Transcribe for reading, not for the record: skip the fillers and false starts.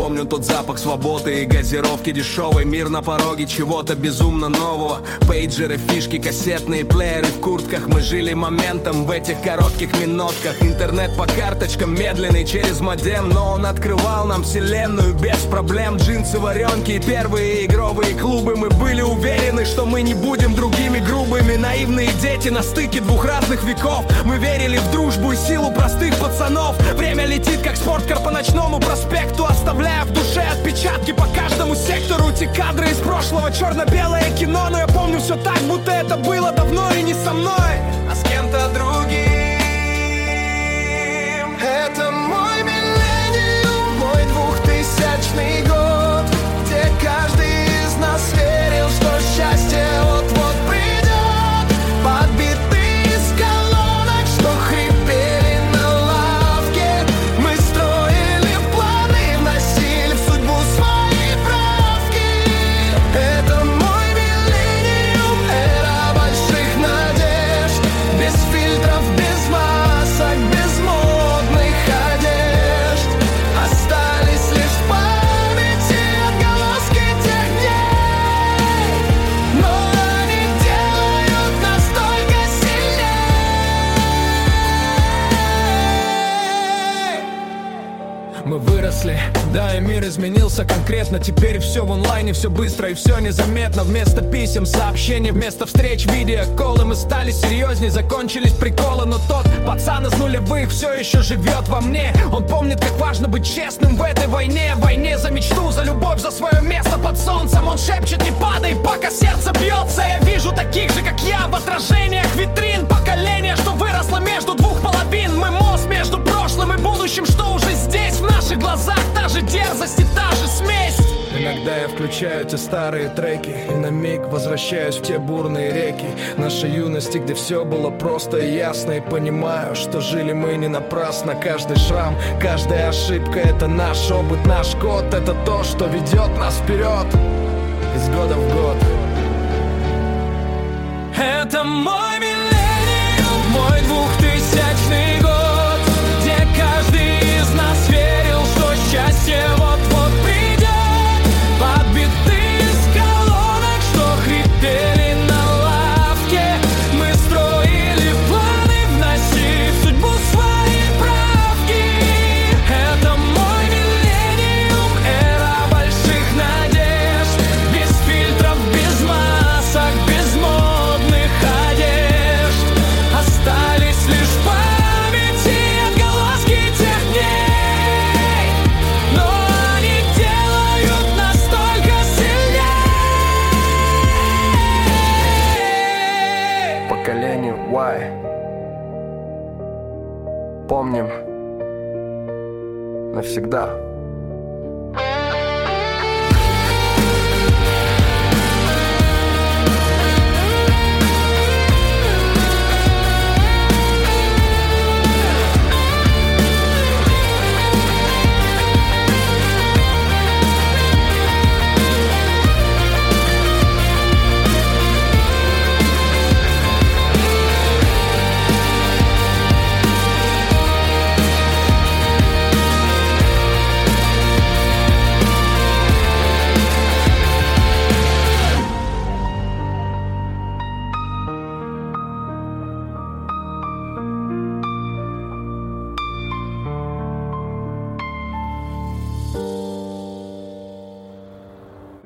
помню тот запах свободы и газировки дешевой. Мир на пороге чего-то безумно нового. Пейджеры, фишки, кассетные плееры в куртках. Мы жили моментом в этих коротких минутках. Интернет по карточкам медленный через модем, но он открывал нам вселенную без проблем. Джинсы, варенки и первые игровые клубы. Мы были уверены, что мы не будем другими грубыми. Наивные дети на стыке двух разных веков. Мы верили в дружбу и силу простых пацанов. Время летит как спорткар по ночному проспекту, оставляя в душе отпечатки по каждому сектору. Те кадры из прошлого, черно-белое кино. Но я помню все так, будто это было давно и не со мной, а с кем-то другим. Это мой миллениум, мой 2000 год, где каждый из нас верил, что счастье вот-вот придет. Подбитые из колонок, что хрипели на лавке, мы строили планы, вносили в судьбу свои правки. Это мой миллениум, эра больших надежд, без фильтров, без масок, без модных одежд. Остались лишь в памяти отголоски тех дней, но они делают нас только сильней. Мы выросли, да, и мир изменился конкретно. Теперь все в онлайне, все быстро и все незаметно. Вместо писем сообщений, вместо встреч видеоколы. Мы стали серьезней, закончились приколы. Но тот пацан из нулевых все еще живет во мне. Он помнит, как важно быть честным в этой войне. В войне за мечту, за любовь, за свое место под солнцем. Он шепчет: не падай, пока сердце бьется. Я вижу таких же, как я, в отражениях витрин. Поколение, что выросло между двух половин. Мы мост между прошлым и будущим, что уже здесь. В наших глазах та же дерзость и та же смесь. Иногда я включаю те старые треки и на миг возвращаюсь в те бурные реки нашей юности, где все было просто и ясно. И понимаю, что жили мы не напрасно. Каждый шрам, каждая ошибка — это наш опыт, наш код. Это то, что ведет нас вперед из года в год. Это мой миллениум, мой 2000 год, где каждый из нас верил, что счастье вот-вот придет. Подбитые из колонок, что хрипели на лавке, мы строили планы, вносили в судьбу свои правки. Это мой миллениум, эра больших надежд, без фильтров, без масок, без модных одежд. Остались лишь в памяти отголоски тех дней, но они делают нас только сильней. Поколение Y. Помним навсегда.